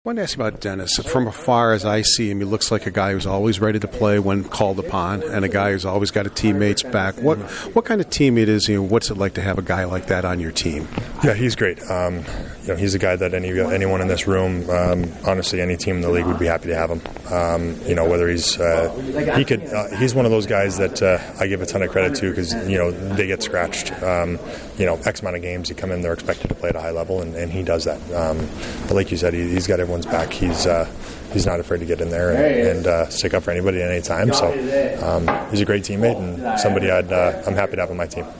I wanted to ask you about Dennis. From afar, as I see him, he looks like a guy who's always ready to play when called upon, and a guy who's always got a teammate's back. What kind of teammate is he, and what's it like to have a guy like that on your team? Yeah, he's great. He's a guy that anyone in this room, honestly, any team in the league would be happy to have him. Whether he's one of those guys that I give a ton of credit to because they get scratched. X amount of games you come in, they're expected to play at a high level, and he does that. But like you said, he's got everyone's back. He's not afraid to get in there and stick up for anybody at any time. So he's a great teammate and somebody I'm happy to have on my team.